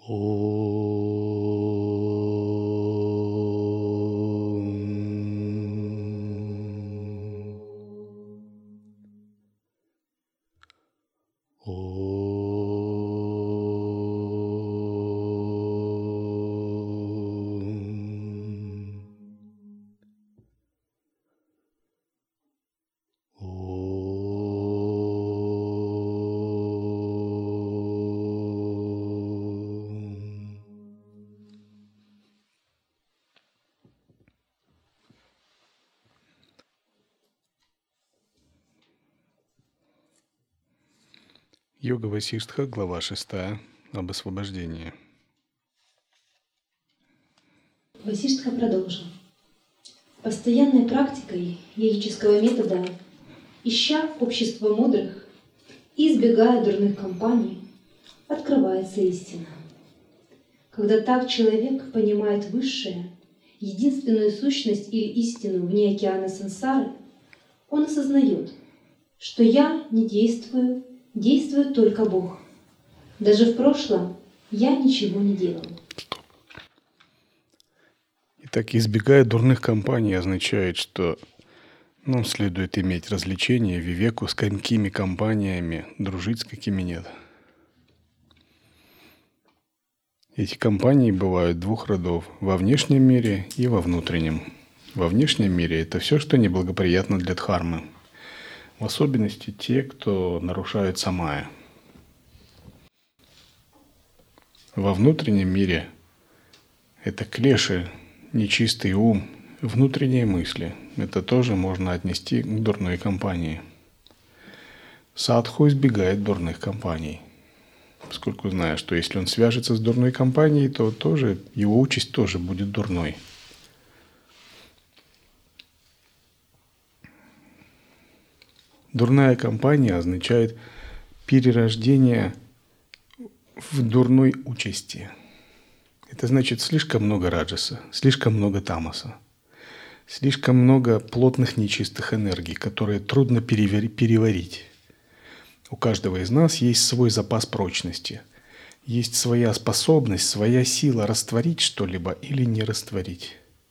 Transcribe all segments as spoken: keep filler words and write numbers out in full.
Йога Васиштха, глава шестая, об освобождении. Васиштха продолжил. Постоянной практикой йогического метода, ища общество мудрых и избегая дурных компаний, открывается истина. Когда так человек понимает высшее, единственную сущность или истину вне океана сансары, он осознает, что я не действую, действует только Бог. Даже в прошлом я ничего не делал. Итак, избегая дурных компаний означает, что нам следует иметь развлечения, вивеку, с какими компаниями дружить, с какими нет. Эти компании бывают двух родов – во внешнем мире и во внутреннем. Во внешнем мире – это все, что неблагоприятно для дхармы. В особенности те, кто нарушает самая. Во внутреннем мире – это клеши, нечистый ум, внутренние мысли. Это тоже можно отнести к дурной компании. Садху избегает дурных компаний, поскольку зная, что если он свяжется с дурной компанией, то тоже его участь тоже будет дурной. Дурная компания означает перерождение в дурной участи. Это значит слишком много раджаса, слишком много тамаса, слишком много плотных нечистых энергий, которые трудно переварить. У каждого из нас есть свой запас прочности, есть своя способность, своя сила растворить что-либо или не растворить.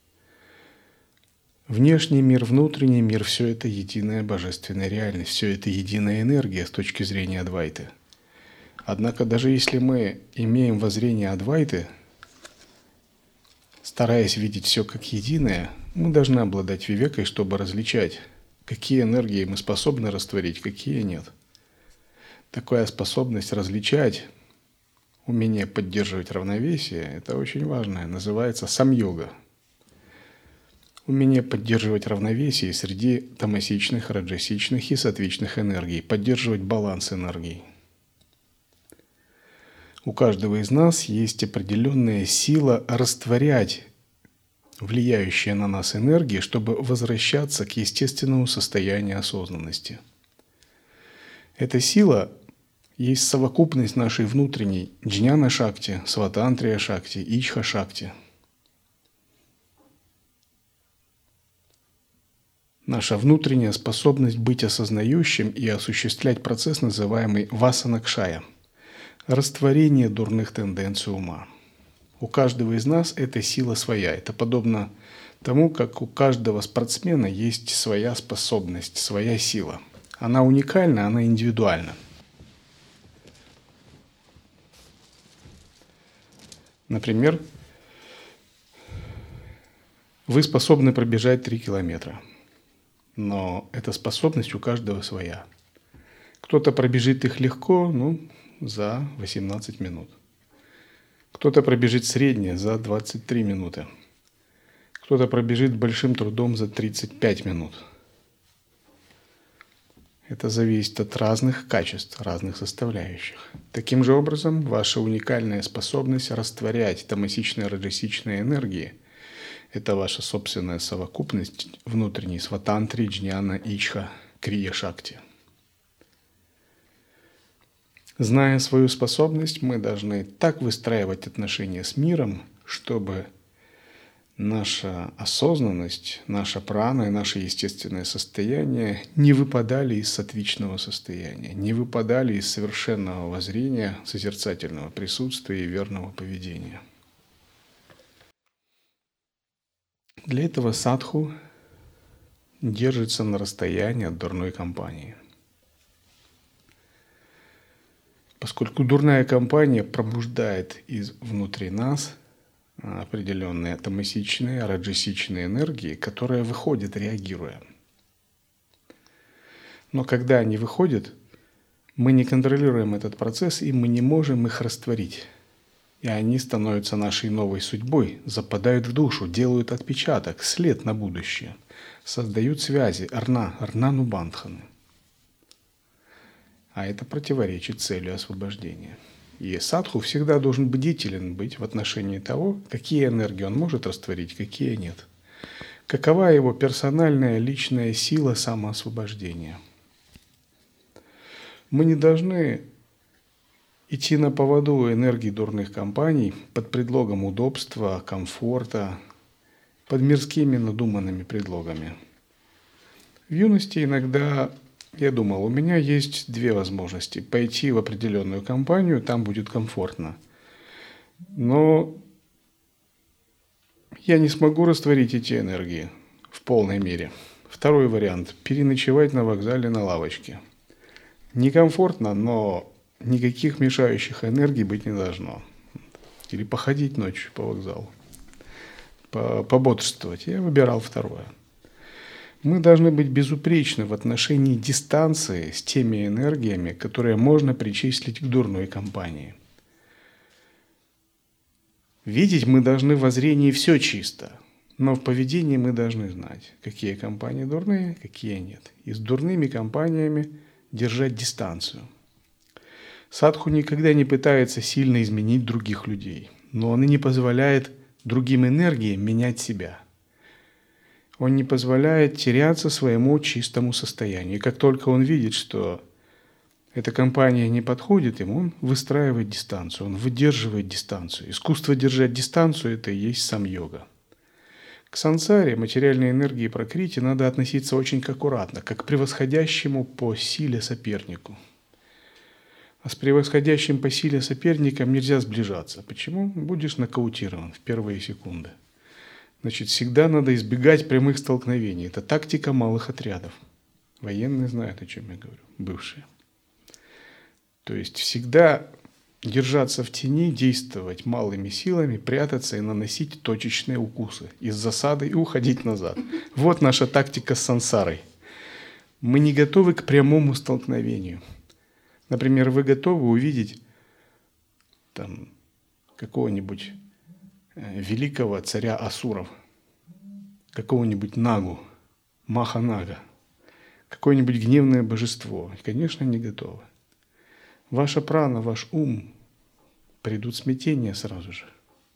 Внешний мир, внутренний мир – все это единая божественная реальность, все это единая энергия с точки зрения Адвайты. Однако даже если мы имеем воззрение Адвайты, стараясь видеть все как единое, мы должны обладать вивекой, чтобы различать, какие энергии мы способны растворить, какие нет. Такая способность различать, умение поддерживать равновесие – это очень важное, называется самьога. Умение поддерживать равновесие среди тамасичных, раджасичных и сатвичных энергий, поддерживать баланс энергий. У каждого из нас есть определенная сила растворять влияющие на нас энергии, чтобы возвращаться к естественному состоянию осознанности. Эта сила есть совокупность нашей внутренней джняна-шакти, сватантрия-шакти, ичха-шакти. Наша внутренняя способность быть осознающим и осуществлять процесс, называемый васанакшая – растворение дурных тенденций ума. У каждого из нас эта сила своя. Это подобно тому, как у каждого спортсмена есть своя способность, своя сила. Она уникальна, она индивидуальна. Например, вы способны пробежать три километра. Но эта способность у каждого своя. Кто-то пробежит их легко, ну, за восемнадцать минут. Кто-то пробежит среднее за двадцать три минуты. Кто-то пробежит большим трудом за тридцать пять минут. Это зависит от разных качеств, разных составляющих. Таким же образом, ваша уникальная способность растворять тамасичные и раджасичные энергии – это ваша собственная совокупность внутренней сватантри, джняна, ичха, крия, шакти. Зная свою способность, мы должны так выстраивать отношения с миром, чтобы наша осознанность, наша прана и наше естественное состояние не выпадали из саттвичного состояния, не выпадали из совершенного воззрения, созерцательного присутствия и верного поведения. Для этого садху держится на расстоянии от дурной компании. Поскольку дурная компания пробуждает из внутри нас определенные тамасичные, раджасичные энергии, которые выходят, реагируя. Но когда они выходят, мы не контролируем этот процесс, и мы не можем их растворить. И они становятся нашей новой судьбой, западают в душу, делают отпечаток, след на будущее, создают связи, арна, арнану бандханы. А это противоречит цели освобождения. И садху всегда должен бдителен быть в отношении того, какие энергии он может растворить, какие нет. Какова его персональная личная сила самоосвобождения. Мы не должны идти на поводу энергии дурных компаний под предлогом удобства, комфорта, под мирскими надуманными предлогами. В юности иногда я думал, у меня есть две возможности. Пойти в определенную компанию, там будет комфортно. Но я не смогу растворить эти энергии в полной мере. Второй вариант – переночевать на вокзале на лавочке. Некомфортно, но никаких мешающих энергий быть не должно. Или походить ночью по вокзалу, пободрствовать. Я выбирал второе. Мы должны быть безупречны в отношении дистанции с теми энергиями, которые можно причислить к дурной компании. Видеть мы должны в воззрении все чисто, но в поведении мы должны знать, какие компании дурные, какие нет. И с дурными компаниями держать дистанцию. Садху никогда не пытается сильно изменить других людей, но он и не позволяет другим энергиям менять себя. Он не позволяет теряться своему чистому состоянию. И как только он видит, что эта компания не подходит ему, он выстраивает дистанцию, он выдерживает дистанцию. Искусство держать дистанцию – это и есть самьога. К сансаре, материальной энергии пракрити, надо относиться очень аккуратно, как к превосходящему по силе сопернику. А с превосходящим по силе соперником нельзя сближаться. Почему? Будешь нокаутирован в первые секунды. Значит, всегда надо избегать прямых столкновений. Это тактика малых отрядов. Военные знают, о чем я говорю, бывшие. То есть всегда держаться в тени, действовать малыми силами, прятаться и наносить точечные укусы из засады и уходить назад. Вот наша тактика с сансарой. Мы не готовы к прямому столкновению. Например, вы готовы увидеть там, какого-нибудь великого царя асуров, какого-нибудь Нагу, Маха-Нага, какое-нибудь гневное божество. Конечно, не готовы. Ваша прана, ваш ум придут смятения сразу же.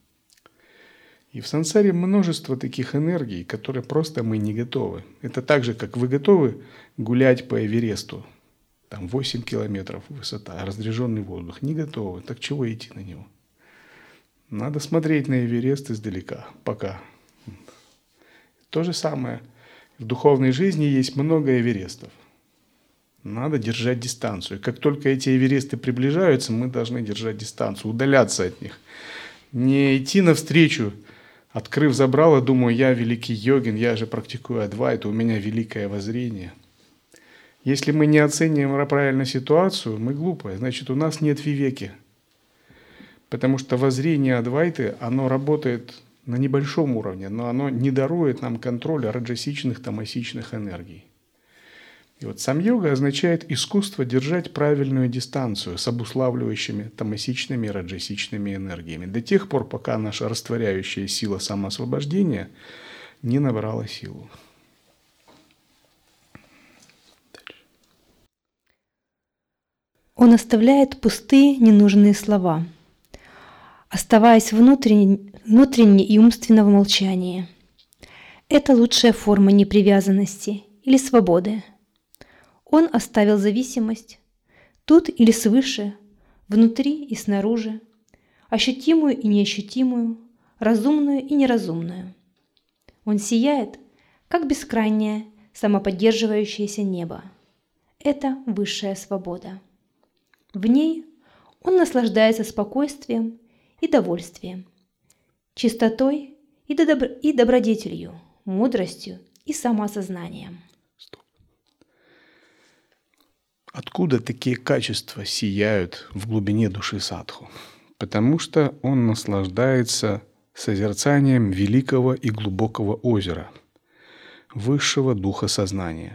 И в сансаре множество таких энергий, которые просто мы не готовы. Это так же, как вы готовы гулять по Эвересту. Там восемь километров высота, разряженный воздух. Не готовы. Так чего идти на него? Надо смотреть на Эверест издалека, пока. То же самое. В духовной жизни есть много Эверестов. Надо держать дистанцию. Как только эти Эвересты приближаются, мы должны держать дистанцию, удаляться от них. Не идти навстречу, открыв забрало, думаю, я великий йогин, я же практикую адвайту, у меня великое воззрение. Если мы не оцениваем правильно ситуацию, мы глупые, значит, у нас нет вивеки. Потому что воззрение адвайты, оно работает на небольшом уровне, но оно не дарует нам контроля раджасичных, тамасичных энергий. И вот сам-йога означает искусство держать правильную дистанцию с обуславливающими тамасичными и раджасичными энергиями до тех пор, пока наша растворяющая сила самоосвобождения не набрала силу. Он оставляет пустые, ненужные слова, оставаясь внутренне, внутренне и умственно в молчании. Это лучшая форма непривязанности или свободы. Он оставил зависимость тут или свыше, внутри и снаружи, ощутимую и неощутимую, разумную и неразумную. Он сияет, как бескрайнее, самоподдерживающееся небо. Это высшая свобода. В ней он наслаждается спокойствием и довольствием, чистотой и, добр... и добродетелью, мудростью и самоосознанием. Откуда такие качества сияют в глубине души садху? Потому что он наслаждается созерцанием великого и глубокого озера, высшего духа сознания.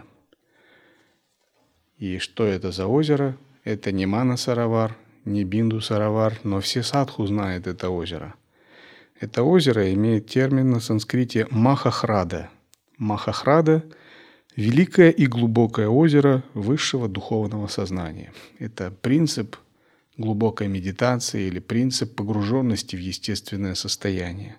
И что это за озеро? Это не Мана-Саравар, не Бинду-Саравар, но все садху знают это озеро. Это озеро имеет термин на санскрите Махахрада. Махахрада – великое и глубокое озеро высшего духовного сознания. Это принцип глубокой медитации или принцип погруженности в естественное состояние.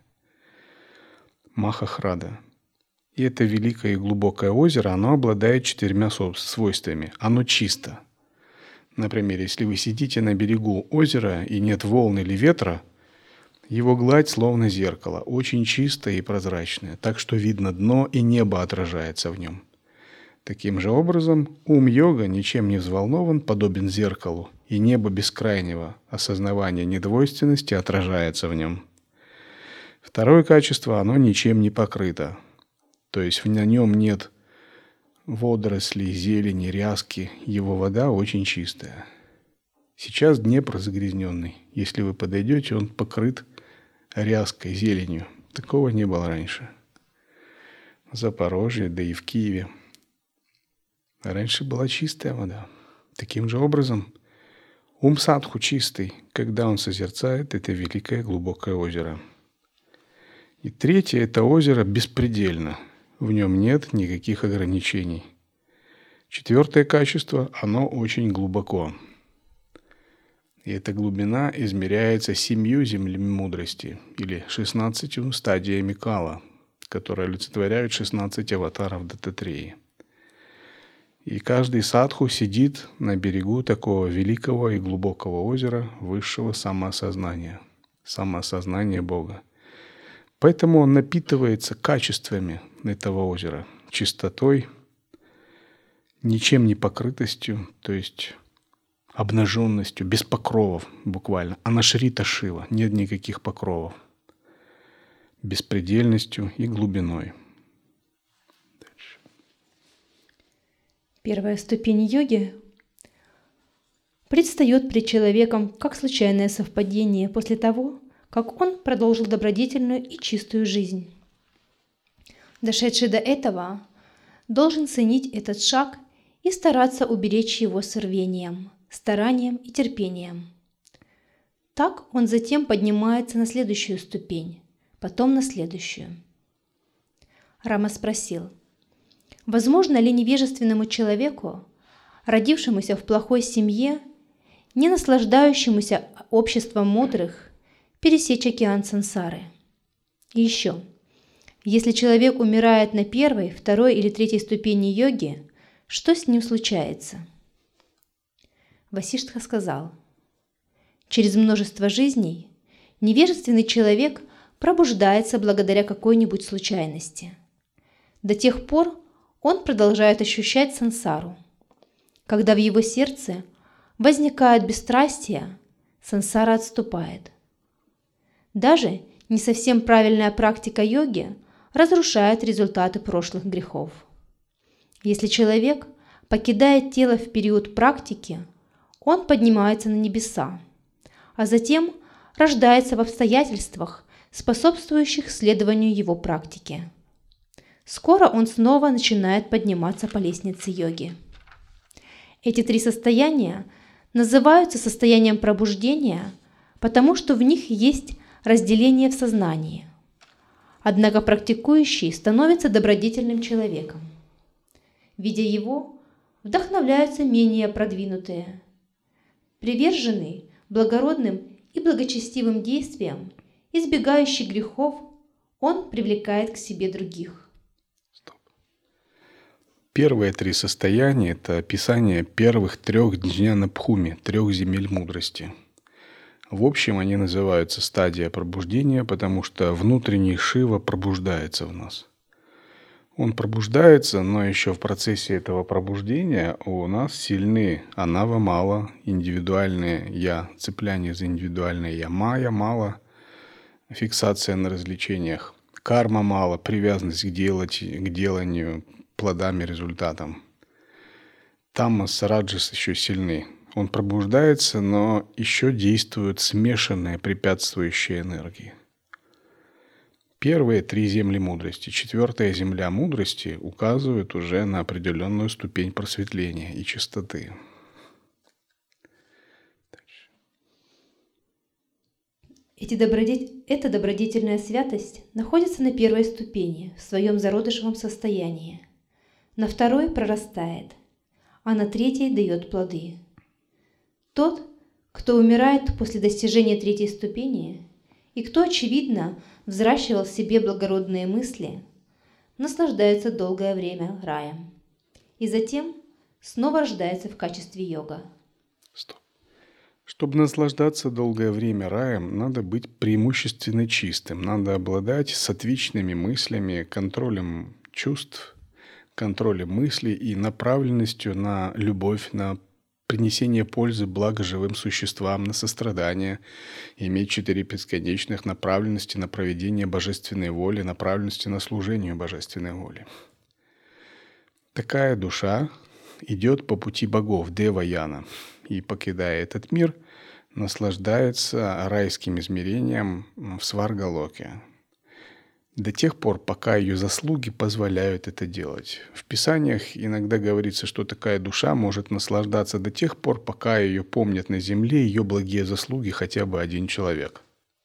Махахрада. И это великое и глубокое озеро, оно обладает четырьмя свойствами. Оно чисто. Например, если вы сидите на берегу озера и нет волн или ветра, его гладь словно зеркало, очень чистое и прозрачное, так что видно дно и небо отражается в нем. Таким же образом, ум йога ничем не взволнован, подобен зеркалу, и небо бескрайнего осознавания недвойственности отражается в нем. Второе качество – оно ничем не покрыто, то есть на нем нет водорослей, зелени, ряски, его вода очень чистая. Сейчас Днепр загрязненный. Если вы подойдете, он покрыт ряской, зеленью. Такого не было раньше. В Запорожье, да и в Киеве. А раньше была чистая вода. Таким же образом, ум садху чистый, когда он созерцает это великое глубокое озеро. И третье – это озеро беспредельно. В нем нет никаких ограничений. Четвертое качество – оно очень глубоко. И эта глубина измеряется семью землями мудрости, или шестнадцатью стадиями кала, которые олицетворяют шестнадцать аватаров Даттатреи. И каждый садху сидит на берегу такого великого и глубокого озера высшего самоосознания, самоосознания Бога. Поэтому он напитывается качествами этого озера, чистотой, ничем не покрытостью, то есть обнаженностью, без покровов буквально. Анашрита Шива, нет никаких покровов, беспредельностью и глубиной. Дальше. Первая ступень йоги предстает перед человеком как случайное совпадение после того, как он продолжил добродетельную и чистую жизнь. Дошедший до этого должен ценить этот шаг и стараться уберечь его с рвением, старанием и терпением. Так он затем поднимается на следующую ступень, потом на следующую. Рама спросил, возможно ли невежественному человеку, родившемуся в плохой семье, не наслаждающемуся обществом мудрых, пересечь океан сансары? И еще, если человек умирает на первой, второй или третьей ступени йоги, что с ним случается? Васиштха сказал, через множество жизней невежественный человек пробуждается благодаря какой-нибудь случайности. До тех пор он продолжает ощущать сансару. Когда в его сердце возникает бесстрастие, сансара отступает. Даже не совсем правильная практика йоги разрушает результаты прошлых грехов. Если человек покидает тело в период практики, он поднимается на небеса, а затем рождается в обстоятельствах, способствующих следованию его практике. Скоро он снова начинает подниматься по лестнице йоги. Эти три состояния называются состоянием пробуждения, потому что в них есть разделение в сознании. Однако практикующий становится добродетельным человеком. Видя его, вдохновляются менее продвинутые. Приверженный благородным и благочестивым действиям, избегающий грехов, он привлекает к себе других. Стоп. Первые три состояния – это описание первых трех джняна-бхуми, трех земель мудрости. В общем, они называются стадия пробуждения, потому что внутренний Шива пробуждается в нас. Он пробуждается, но еще в процессе этого пробуждения у нас сильны анава мало, индивидуальное я, цепляние за индивидуальное я, майя мало, фиксация на развлечениях, карма мало, привязанность к, делать, к деланию, плодам и результатам. Тамас, раджас еще сильны. Он пробуждается, но еще действуют смешанные препятствующие энергии. Первые три земли мудрости, четвертая земля мудрости указывают уже на определенную ступень просветления и чистоты. Эти добродетель... Эта добродетельная святость находится на первой ступени в своем зародышевом состоянии, на второй прорастает, а на третьей дает плоды. Тот, кто умирает после достижения третьей ступени, и кто, очевидно, взращивал в себе благородные мысли, наслаждается долгое время раем, и затем снова рождается в качестве йога. Стоп. Чтобы наслаждаться долгое время раем, надо быть преимущественно чистым, надо обладать саттвичными мыслями, контролем чувств, контролем мыслей и направленностью на любовь, на принесение пользы блага живым существам, на сострадание, иметь четыре бесконечных направленности на проведение божественной воли, направленности на служение божественной воли. Такая душа идет по пути богов, Дева-яна, и, покидая этот мир, наслаждается райским измерением в Сваргалоке, до тех пор, пока ее заслуги позволяют это делать. В Писаниях иногда говорится, что такая душа может наслаждаться до тех пор, пока ее помнят на земле ее благие заслуги хотя бы один человек.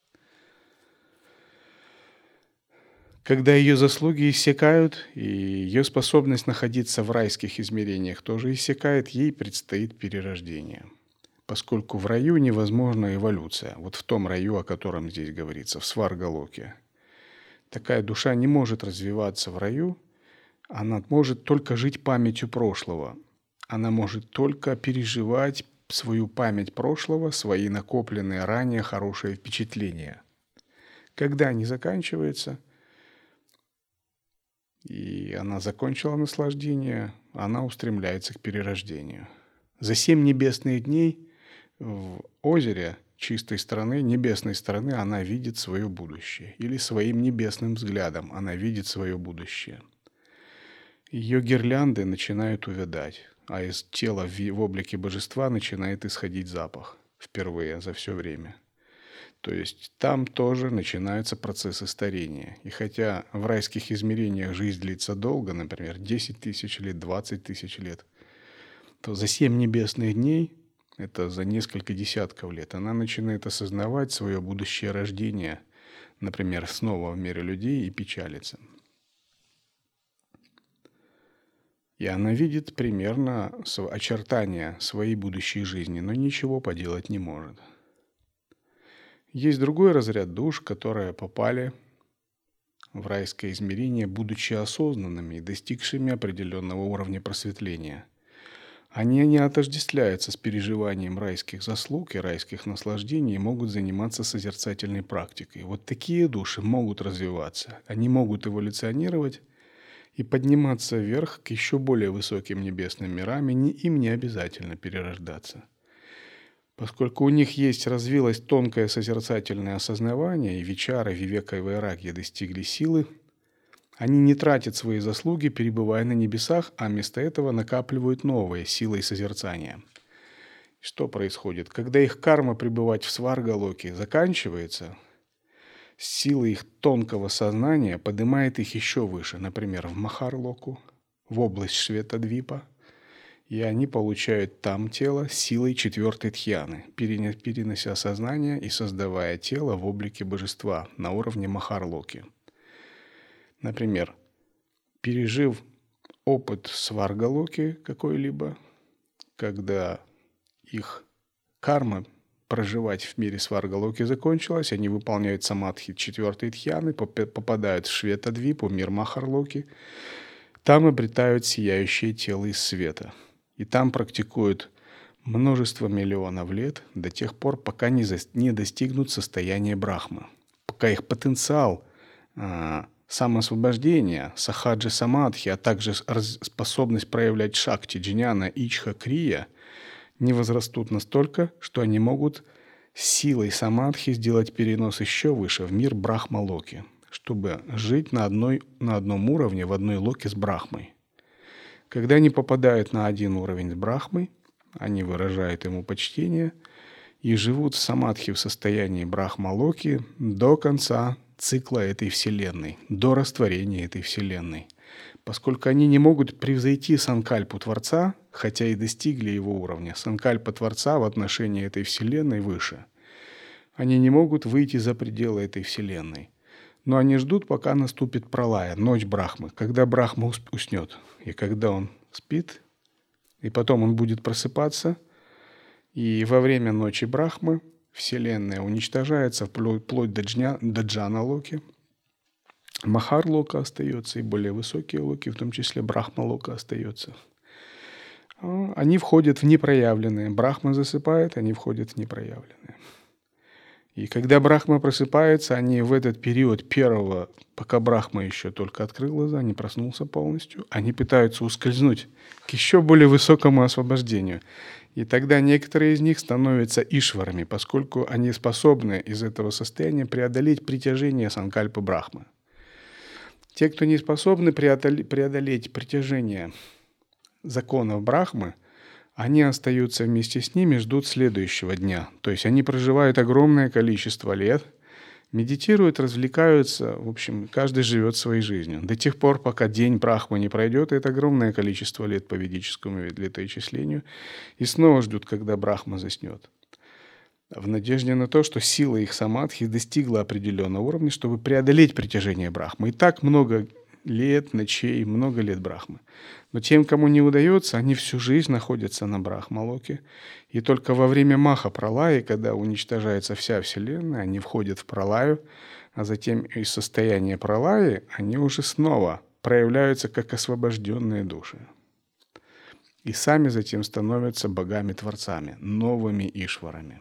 Когда ее заслуги иссякают, и ее способность находиться в райских измерениях тоже иссякает, ей предстоит перерождение. Поскольку в раю невозможна эволюция, вот в том раю, о котором здесь говорится, в Сваргалоке. Такая душа не может развиваться в раю, она может только жить памятью прошлого. Она может только переживать свою память прошлого, свои накопленные ранее хорошие впечатления. Когда они заканчиваются, и она закончила наслаждение, она устремляется к перерождению. За семь небесных дней в озере чистой стороны, небесной стороны, она видит свое будущее. Или своим небесным взглядом она видит свое будущее. Ее гирлянды начинают увядать, а из тела в облике божества начинает исходить запах впервые за все время. То есть там тоже начинаются процессы старения. И хотя в райских измерениях жизнь длится долго, например, десять тысяч лет, двадцать тысяч лет, то за семь небесных дней, это за несколько десятков лет, она начинает осознавать свое будущее рождение, например, снова в мире людей, и печалится. И она видит примерно очертания своей будущей жизни, но ничего поделать не может. Есть другой разряд душ, которые попали в райское измерение, будучи осознанными и достигшими определенного уровня просветления. Они не отождествляются с переживанием райских заслуг и райских наслаждений и могут заниматься созерцательной практикой. Вот такие души могут развиваться, они могут эволюционировать и подниматься вверх к еще более высоким небесным мирам, и им не обязательно перерождаться. Поскольку у них есть, развилось тонкое созерцательное осознавание, и вичара, вивека и вайрагья достигли силы, они не тратят свои заслуги, перебывая на небесах, а вместо этого накапливают новые силой созерцания. Что происходит? Когда их карма пребывать в Сваргалоке заканчивается, сила их тонкого сознания поднимает их еще выше, например, в Махарлоку, в область Шветадвипа, и они получают там тело силой четвертой тхьяны, перенося сознание и создавая тело в облике божества на уровне Махарлоки. Например, пережив опыт Сваргалоки какой-либо, когда их карма проживать в мире Сваргалоки закончилась, они выполняют самадхи четвертой тхьяны, попадают в Шветадвипу, мир Махарлоки, там обретают сияющее тело из света. И там практикуют множество миллионов лет до тех пор, пока не, за, не достигнут состояния брахмы, пока их потенциал а, самоосвобождение, сахаджи самадхи, а также способность проявлять шакти, джняна, ичха, крия не возрастут настолько, что они могут силой самадхи сделать перенос еще выше, в мир Брахма-локи, чтобы жить на, одной, на одном уровне, в одной локе с Брахмой. Когда они попадают на один уровень с Брахмой, они выражают ему почтение и живут в самадхи в состоянии Брахма-локи до конца цикла этой Вселенной, до растворения этой Вселенной. Поскольку они не могут превзойти санкальпу Творца, хотя и достигли его уровня, санкальпа Творца в отношении этой Вселенной выше. Они не могут выйти за пределы этой Вселенной. Но они ждут, пока наступит пралая, ночь Брахмы, когда Брахма уснет. И когда он спит, и потом он будет просыпаться, и во время ночи Брахмы Вселенная уничтожается вплоть до, джня, до джана-локи. Махар-лока остается, и более высокие локи, в том числе Брахма-лока остается. Они входят в непроявленные. Брахма засыпает, они входят в непроявленные. И когда Брахма просыпается, они в этот период первого, пока Брахма еще только открыл глаза, не проснулся полностью, они пытаются ускользнуть к еще более высокому освобождению. И тогда некоторые из них становятся ишварами, поскольку они способны из этого состояния преодолеть притяжение санкальпы Брахмы. Те, кто не способны преодолеть притяжение законов Брахмы, они остаются вместе с ними, ждут следующего дня. То есть они проживают огромное количество лет, медитируют, развлекаются, в общем, каждый живет своей жизнью. До тех пор, пока день Брахмы не пройдет, это огромное количество лет по ведическому летоисчислению, и снова ждут, когда Брахма заснет. В надежде на то, что сила их самадхи достигла определенного уровня, чтобы преодолеть притяжение Брахмы. И так много лет, ночей, много лет Брахмы. Но тем, кому не удается, они всю жизнь находятся на Брахма-локе. И только во время Маха-пралаи, когда уничтожается вся Вселенная, они входят в пралаю, а затем из состояния пралаи они уже снова проявляются как освобожденные души. И сами затем становятся богами-творцами, новыми ишварами.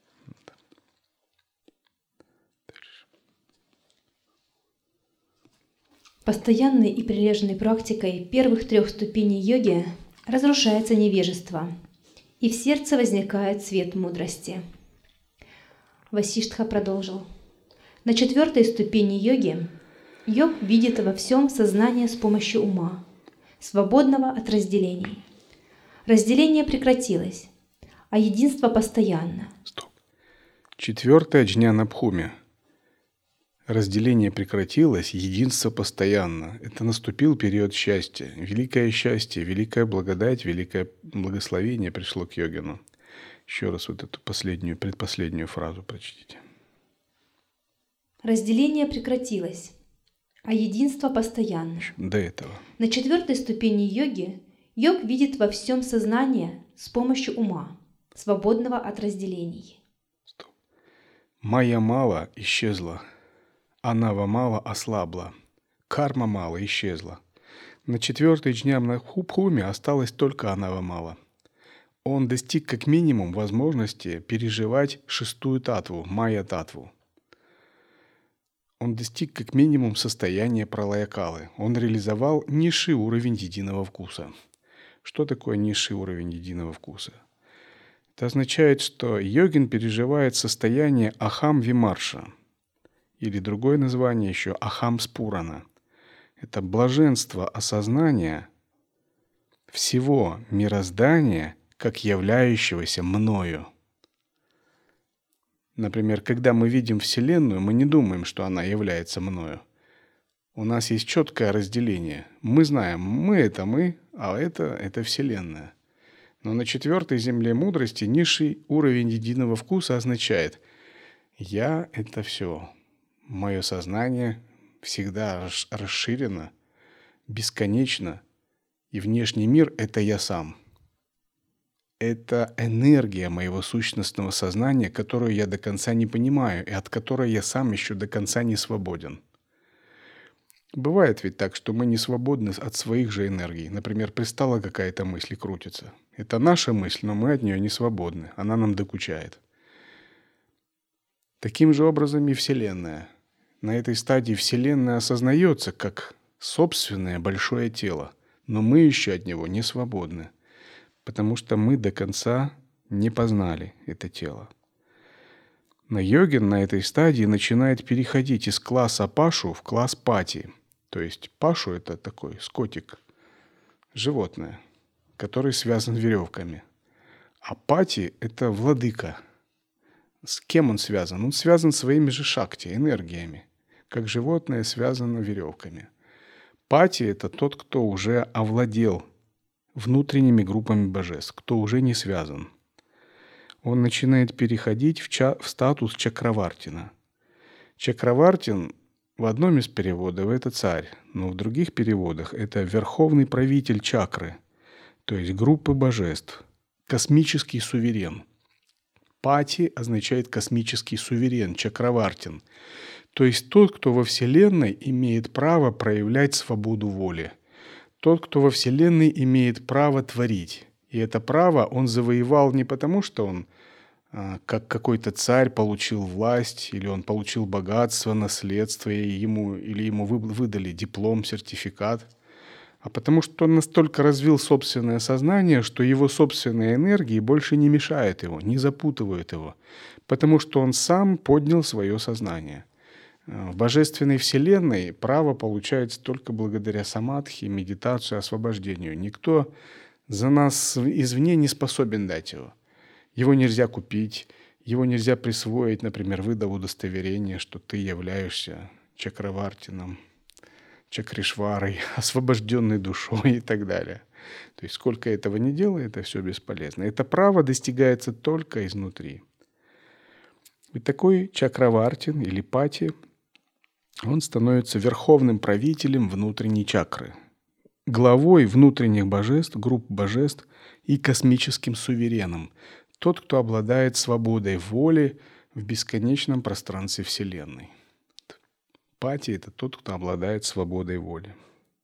Постоянной и прилежной практикой первых трех ступеней йоги разрушается невежество, и в сердце возникает свет мудрости. Васиштха продолжил. На четвертой ступени йоги йог видит во всем сознание с помощью ума, свободного от разделений. Разделение прекратилось, а единство постоянно. Стоп. Четвертая джняна бхуми. Разделение прекратилось, единство постоянно. Это наступил период счастья. Великое счастье, великая благодать, великое благословение пришло к йогину. Еще раз вот эту последнюю, предпоследнюю фразу прочтите. Разделение прекратилось, а единство постоянно. До этого. На четвертой ступени йоги йог видит во всем сознание с помощью ума, свободного от разделений. Стоп. Майя мало исчезла. Анава мало ослабла, карма мало исчезла. На четвертой джняна бхуми осталось только анава мало. Он достиг как минимум возможности переживать шестую татву, майя-татву. Он достиг как минимум состояния пралаякалы. Он реализовал низший уровень единого вкуса. Что такое низший уровень единого вкуса? Это означает, что йогин переживает состояние ахам-вимарша. Или другое название еще ахам-спурана. Это блаженство осознания всего мироздания как являющегося мною. Например, когда мы видим Вселенную, мы не думаем, что она является мною. У нас есть четкое разделение. Мы знаем, мы — это мы, а это — это Вселенная. Но на четвертой земле мудрости низший уровень единого вкуса означает «я — это все». Мое сознание всегда расширено, бесконечно, и внешний мир — это я сам. Это энергия моего сущностного сознания, которую я до конца не понимаю и от которой я сам еще до конца не свободен. Бывает ведь так, что мы не свободны от своих же энергий. Например, пристала какая-то мысль и крутится. Это наша мысль, но мы от нее не свободны. Она нам докучает. Таким же образом и Вселенная. На этой стадии Вселенная осознается как собственное большое тело, но мы еще от него не свободны, потому что мы до конца не познали это тело. Но йогин на этой стадии начинает переходить из класса пашу в класс пати. То есть пашу – это такой скотик, животное, который связан веревками. А пати – это владыка. С кем он связан? Он связан своими же шакти, энергиями, как животное связано веревками. Пати – это тот, кто уже овладел внутренними группами божеств, кто уже не связан. Он начинает переходить в, ча- в статус чакравартина. Чакравартин в одном из переводов – это царь, но в других переводах – это верховный правитель чакры, то есть группы божеств, космический суверен. Пати означает космический суверен, чакравартин, то есть тот, кто во Вселенной имеет право проявлять свободу воли, тот, кто во Вселенной имеет право творить. И это право он завоевал не потому, что он как какой-то царь получил власть, или он получил богатство, наследство, и ему, или ему выдали диплом, сертификат, а потому что он настолько развил собственное сознание, что его собственные энергии больше не мешают его, не запутывают его, потому что он сам поднял свое сознание. В божественной вселенной право получается только благодаря самадхи, медитации, освобождению. Никто за нас извне не способен дать его. Его нельзя купить, его нельзя присвоить, например, выдав удостоверение, что ты являешься чакравартином, чакришварой, освобожденной душой и так далее. То есть сколько этого не делай, это все бесполезно. Это право достигается только изнутри. И такой чакравартин или пати, он становится верховным правителем внутренней чакры, главой внутренних божеств, групп божеств и космическим сувереном. Тот, кто обладает свободой воли в бесконечном пространстве Вселенной. Пати – это тот, кто обладает свободой воли.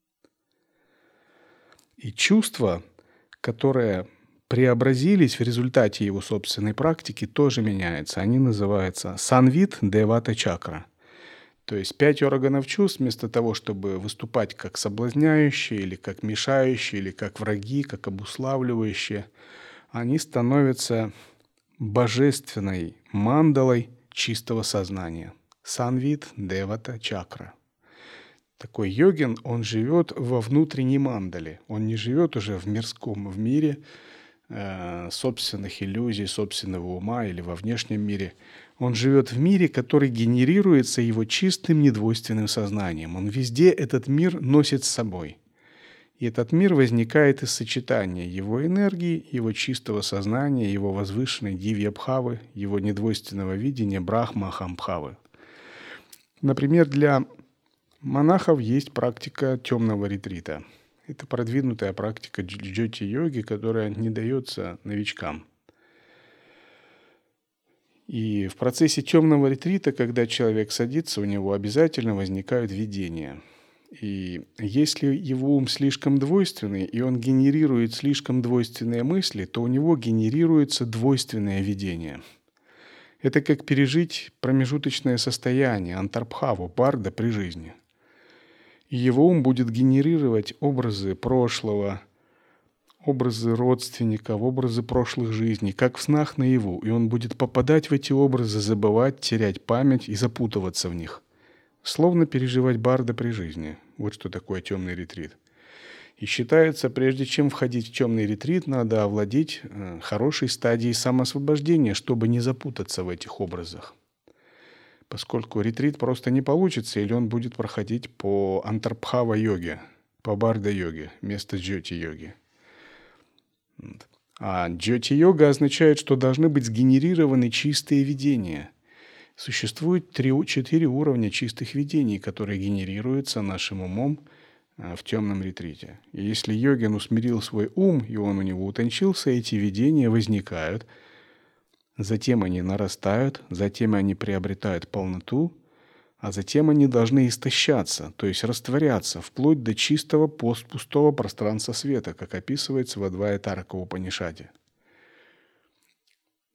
И чувства, которые преобразились в результате его собственной практики, тоже меняются. Они называются санвит девата чакра. То есть пять органов чувств, вместо того, чтобы выступать как соблазняющие, или как мешающие, или как враги, как обуславливающие, они становятся божественной мандалой чистого сознания. Санвит девата чакра. Такой йогин, он живет во внутренней мандале. Он не живет уже в мирском в мире э, собственных иллюзий, собственного ума или во внешнем мире. Он живет в мире, который генерируется его чистым, недвойственным сознанием. Он везде этот мир носит с собой. И этот мир возникает из сочетания его энергии, его чистого сознания, его возвышенной дивья-бхавы, его недвойственного видения брахма-ахамбхавы. Например, для монахов есть практика темного ретрита. Это продвинутая практика джьоти-йоги, которая не дается новичкам. И в процессе темного ретрита, когда человек садится, у него обязательно возникают видения. И если его ум слишком двойственный, и он генерирует слишком двойственные мысли, то у него генерируется двойственное видение. Это как пережить промежуточное состояние, антарбхаву, барда при жизни. И его ум будет генерировать образы прошлого, образы родственников, образы прошлых жизней, как в снах наяву. И он будет попадать в эти образы, забывать, терять память и запутываться в них. Словно переживать барда при жизни. Вот что такое темный ретрит. И считается, прежде чем входить в темный ретрит, надо овладеть хорошей стадией самоосвобождения, чтобы не запутаться в этих образах. Поскольку ретрит просто не получится, или он будет проходить по антарбхава-йоге, по барда-йоге, вместо джьоти-йоги. А джьоти-йога означает, что должны быть сгенерированы чистые видения. Существует три, четыре уровня чистых видений, которые генерируются нашим умом в темном ретрите. И если йогин усмирил свой ум, и он у него утончился, эти видения возникают, затем они нарастают, затем они приобретают полноту, а затем они должны истощаться, то есть растворяться, вплоть до чистого пустого пространства света, как описывается в Адвайта Тарака Упанишаде.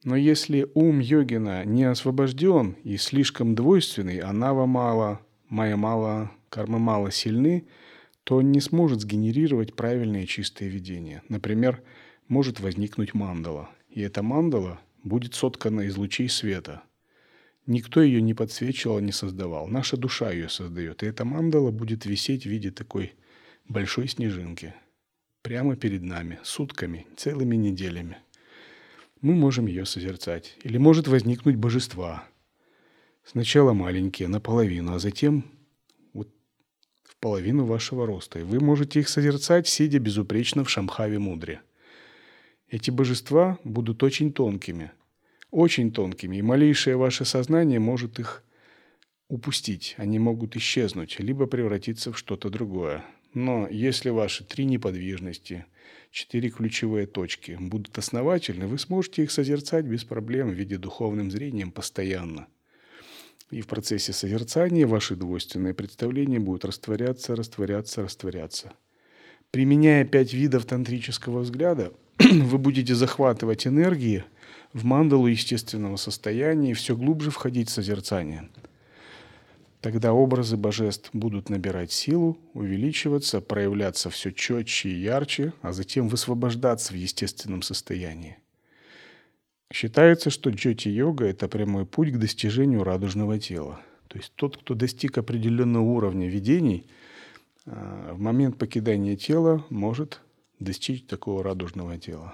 Но если ум йогина не освобожден и слишком двойственный, а нава мало, майя мало, карма мало сильны, то он не сможет сгенерировать правильное чистое видение. Например, может возникнуть мандала. И эта мандала будет соткана из лучей света. Никто ее не подсвечивал, не создавал. Наша душа ее создает. И эта мандала будет висеть в виде такой большой снежинки. Прямо перед нами, сутками, целыми неделями. Мы можем ее созерцать. Или может возникнуть божества. Сначала маленькие, наполовину, а затем вот в половину вашего роста. И вы можете их созерцать, сидя безупречно в Шамхаве мудре. Эти божества будут очень тонкими, очень тонкими, и малейшее ваше сознание может их упустить. Они могут исчезнуть, либо превратиться в что-то другое. Но если ваши три неподвижности, четыре ключевые точки будут основательны, вы сможете их созерцать без проблем в виде духовным зрением постоянно. И в процессе созерцания ваши двойственные представления будут растворяться, растворяться, растворяться. Применяя пять видов тантрического взгляда, вы будете захватывать энергии в мандалу естественного состояния и все глубже входить в созерцание. Тогда образы божеств будут набирать силу, увеличиваться, проявляться все четче и ярче, а затем высвобождаться в естественном состоянии. Считается, что джьоти-йога – это прямой путь к достижению радужного тела. То есть тот, кто достиг определенного уровня видений, в момент покидания тела может достичь такого радужного тела,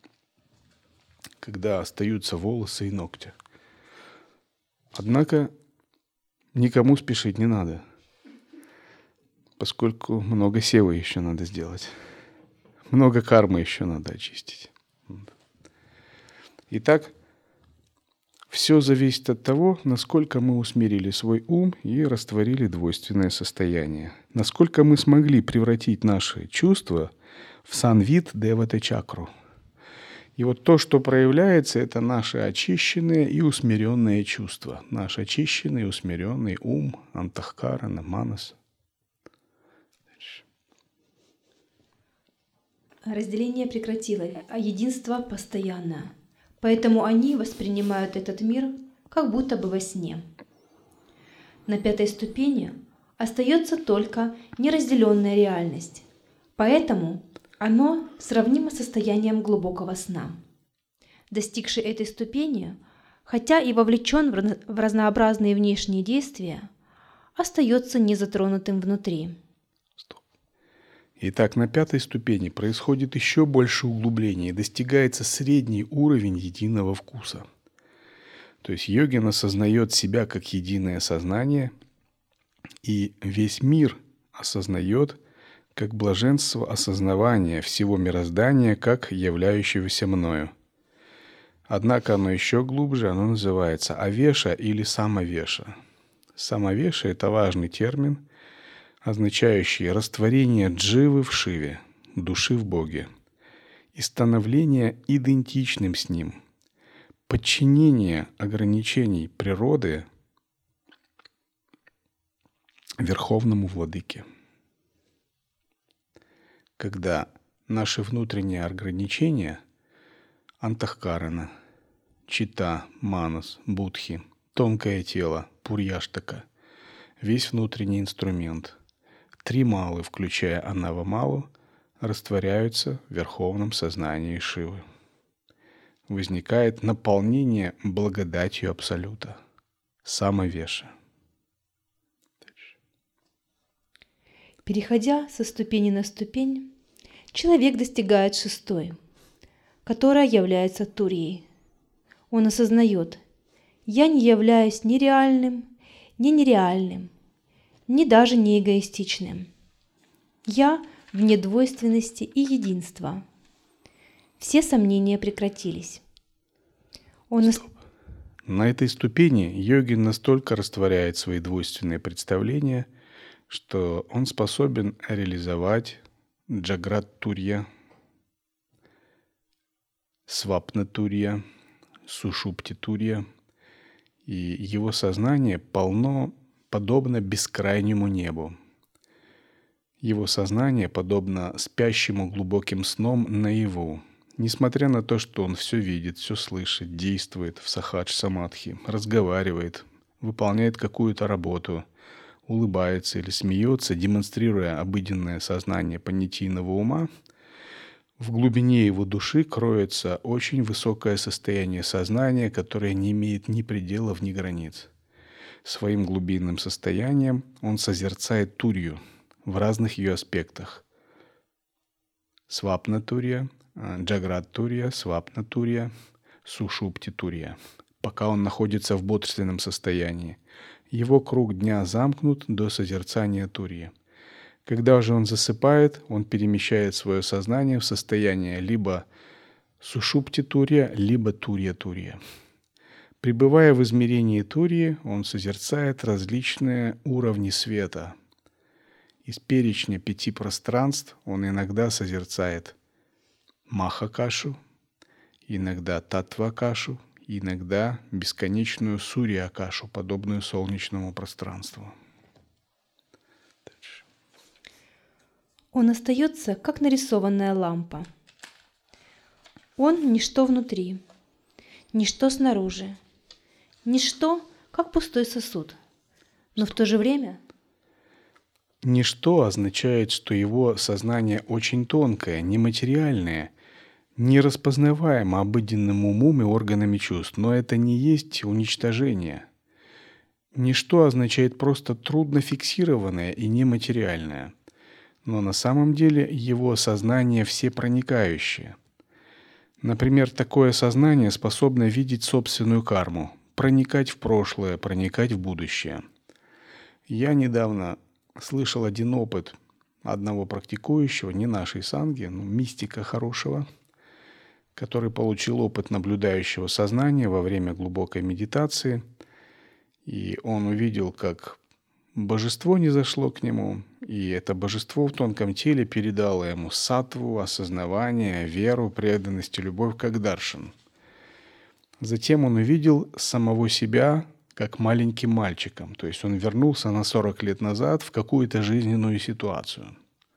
когда остаются волосы и ногти. Однако никому спешить не надо, поскольку много севы еще надо сделать, много кармы еще надо очистить. Итак, все зависит от того, насколько мы усмирили свой ум и растворили двойственное состояние, насколько мы смогли превратить наши чувства в санвит девата-чакру. И вот то, что проявляется, это наши очищенные и усмиренные чувства. Наш очищенный и усмиренный ум, антахкарана, манас. Разделение прекратилось, а единство постоянно. Поэтому они воспринимают этот мир как будто бы во сне. На пятой ступени остается только неразделенная реальность. Поэтому оно сравнимо с состоянием глубокого сна. Достигший этой ступени, хотя и вовлечен в разнообразные внешние действия, остается незатронутым внутри. Итак, на пятой ступени происходит еще больше углубления и достигается средний уровень единого вкуса. То есть йогин осознает себя как единое сознание, и весь мир осознает как блаженство осознавания всего мироздания как являющегося мною. Однако оно еще глубже, оно называется авеша или самовеша. Самовеша – это важный термин, означающий растворение дживы в шиве, души в Боге, и становление идентичным с Ним, подчинение ограничений природы Верховному Владыке. Когда наши внутренние ограничения антахкарана, чита, манас, будхи, тонкое тело, пурьяштака, весь внутренний инструмент, три малы, включая анава-малу, растворяются в верховном сознании Шивы. Возникает наполнение благодатью Абсолюта, самовеша. Переходя со ступени на ступень, человек достигает шестой, которая является Турьей. Он осознает: «Я не являюсь ни реальным, ни нереальным, ни даже не эгоистичным. Я вне двойственности и единства». Все сомнения прекратились. Он Стоп. На этой ступени йогин настолько растворяет свои двойственные представления, что он способен реализовать джаграт-турья, свапна-турья, сушупти-турья, и его сознание полно подобно бескрайнему небу. Его сознание подобно спящему глубоким сном наяву. Несмотря на то, что он все видит, все слышит, действует в сахадж-самадхи, разговаривает, выполняет какую-то работу, улыбается или смеется, демонстрируя обыденное сознание понятийного ума, в глубине его души кроется очень высокое состояние сознания, которое не имеет ни пределов, ни границ. Своим глубинным состоянием он созерцает турью в разных ее аспектах. Свапна-турья, джаграт-турья, свапна-турья, сушупти-турья. Пока он находится в бодрственном состоянии, его круг дня замкнут до созерцания турьи. Когда же он засыпает, он перемещает свое сознание в состояние либо сушупти-турья, либо турья-турья. Пребывая в измерении турьи, он созерцает различные уровни света. Из перечня пяти пространств он иногда созерцает Махакашу, иногда Татвакашу, иногда бесконечную Сурья-акашу, подобную солнечному пространству. Он остается, как нарисованная лампа. Он – ничто внутри, ничто снаружи, ничто, как пустой сосуд, но в то же время… Ничто означает, что его сознание очень тонкое, нематериальное, нераспознаваемо обыденным умом и органами чувств, но это не есть уничтожение. Ничто означает просто трудно фиксированное и нематериальное, но на самом деле его сознание всепроникающее. Например, такое сознание способно видеть собственную карму, проникать в прошлое, проникать в будущее. Я недавно слышал один опыт одного практикующего, не нашей санги, но мистика хорошего, который получил опыт наблюдающего сознания во время глубокой медитации. И он увидел, как божество низошло к нему, и это божество в тонком теле передало ему саттву, осознавание, веру, преданность и любовь как даршан. Затем он увидел самого себя как маленьким мальчиком, то есть он вернулся на сорок лет назад в какую-то жизненную ситуацию.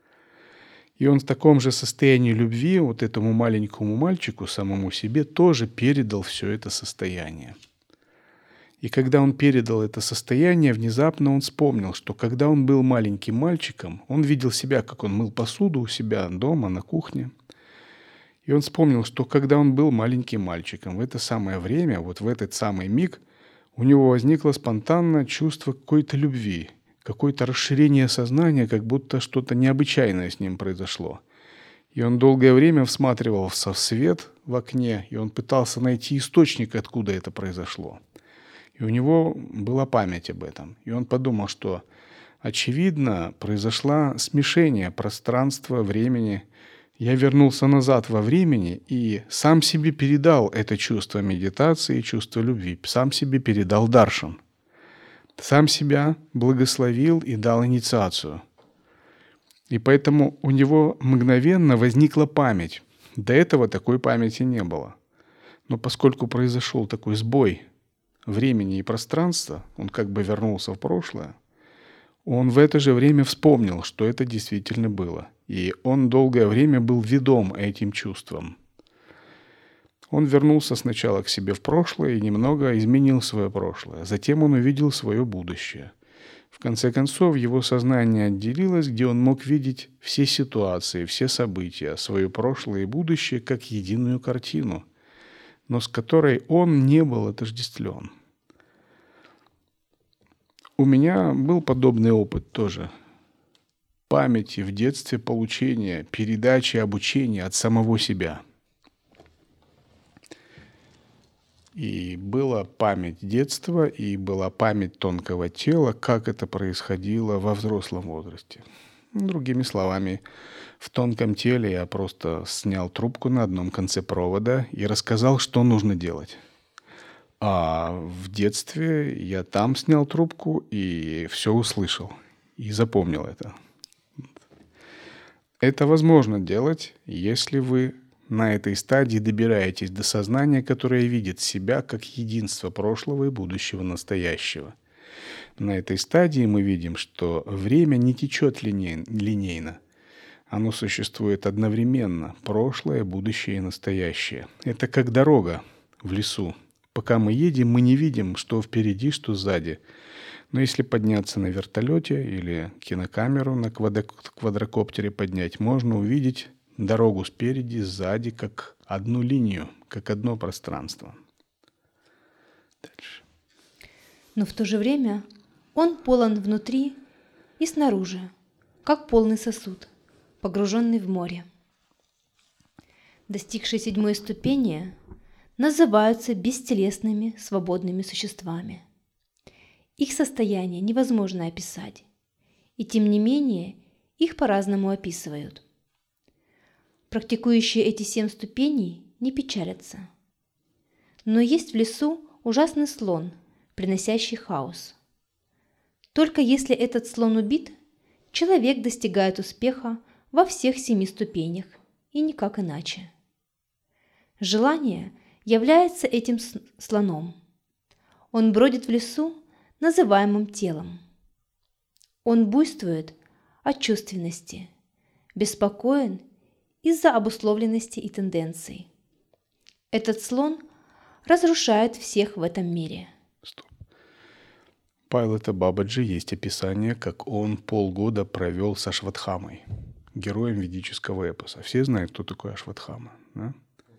И он в таком же состоянии любви вот этому маленькому мальчику, самому себе, тоже передал все это состояние. И когда он передал это состояние, внезапно он вспомнил, что когда он был маленьким мальчиком, он видел себя, как он мыл посуду у себя дома, на кухне. И он вспомнил, что когда он был маленьким мальчиком, в это самое время, вот в этот самый миг, у него возникло спонтанное чувство какой-то любви, какое-то расширение сознания, как будто что-то необычайное с ним произошло. И он долгое время всматривался в свет в окне, и он пытался найти источник, откуда это произошло. И у него была память об этом. И он подумал, что, очевидно, произошло смешение пространства, времени. Я вернулся назад во времени и сам себе передал это чувство медитации, чувство любви, сам себе передал даршан. Сам себя благословил и дал инициацию. И поэтому у него мгновенно возникла память. До этого такой памяти не было. Но поскольку произошел такой сбой времени и пространства, он как бы вернулся в прошлое, он в это же время вспомнил, что это действительно было. И он долгое время был ведом этим чувством. Он вернулся сначала к себе в прошлое и немного изменил свое прошлое. Затем он увидел свое будущее. В конце концов, его сознание отделилось, где он мог видеть все ситуации, все события, свое прошлое и будущее как единую картину, но с которой он не был отождествлен. У меня был подобный опыт тоже. Памяти в детстве получения, передачи, обучения от самого себя. И была память детства, и была память тонкого тела, как это происходило во взрослом возрасте. Другими словами, в тонком теле я просто снял трубку на одном конце провода и рассказал, что нужно делать. А в детстве я там снял трубку и все услышал. И запомнил это. Это возможно делать, если вы на этой стадии добираетесь до сознания, которое видит себя как единство прошлого и будущего настоящего. На этой стадии мы видим, что время не течет линейно. Оно существует одновременно, прошлое, будущее и настоящее. Это как дорога в лесу. Пока мы едем, мы не видим, что впереди, что сзади. Но если подняться на вертолете или кинокамеру на квадрокоптере поднять, можно увидеть дорогу спереди, сзади, как одну линию, как одно пространство. Дальше. Но в то же время он полон внутри и снаружи, как полный сосуд, погруженный в море. Достигшие седьмой ступени называются бестелесными свободными существами. Их состояние невозможно описать, и тем не менее их по-разному описывают. Практикующие эти семь ступеней не печалятся. Но есть в лесу ужасный слон, приносящий хаос. Только если этот слон убит, человек достигает успеха во всех семи ступенях, и никак иначе. Желание является этим слоном. Он бродит в лесу, называемым телом. Он буйствует от чувственности, беспокоен из-за обусловленности и тенденций. Этот слон разрушает всех в этом мире. Стоп. Пайлота Бабаджи есть описание, как он полгода провел с Ашватхамой, героем ведического эпоса. Все знают, кто такой Ашватхама, да?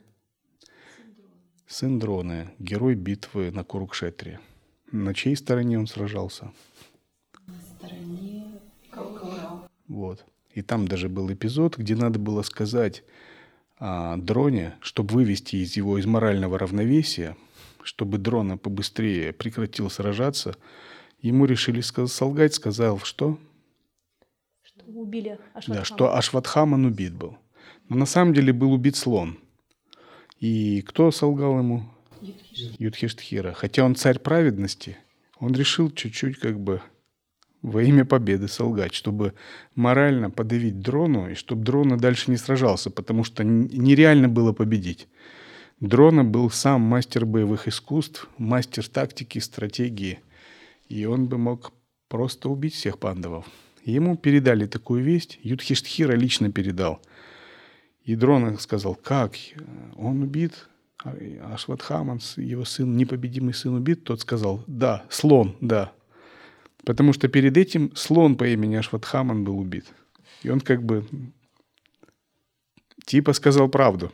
Сын Дроны, герой битвы на Курукшетре. На чьей стороне он сражался? На стороне Кауравов. Вот. И там даже был эпизод, где надо было сказать а, Дроне, чтобы вывести из его из морального равновесия, чтобы Дрона побыстрее прекратил сражаться, ему решили солгать, сказал, что? Что убили Ашватхаму. Да, что Ашватхаман убит был. Но на самом деле был убит слон. И кто солгал ему? Юдхиштхира. Юдхиштхира. Хотя он царь праведности, он решил чуть-чуть как бы во имя победы солгать, чтобы морально подавить Дрону, и чтобы Дрона дальше не сражался, потому что нереально было победить. Дрона был сам мастер боевых искусств, мастер тактики, стратегии, и он бы мог просто убить всех пандавов. Ему передали такую весть, Юдхиштхира лично передал. И Дрона сказал, как? Он убит? Ашватхаман, его сын, непобедимый сын убит? Тот сказал, да, слон, да. Потому что перед этим слон по имени Ашватхаман был убит. И он как бы типа сказал правду.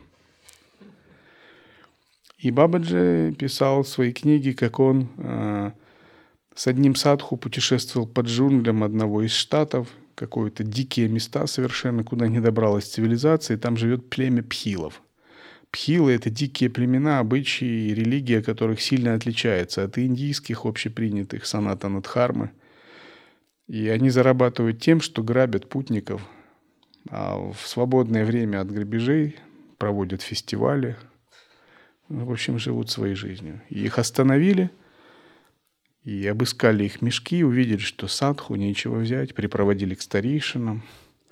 И Бабаджи писал в своей книге, как он э, с одним садху путешествовал по джунглям одного из штатов, какие-то дикие места совершенно, куда не добралась цивилизация, и там живет племя пхилов. Пхилы — это дикие племена, обычаи и религия которых сильно отличается от индийских, общепринятых санатана-дхармы. И они зарабатывают тем, что грабят путников, а в свободное время от грабежей проводят фестивали, в общем, живут своей жизнью. И их остановили, и обыскали их мешки, увидели, что садху нечего взять, припроводили к старейшинам.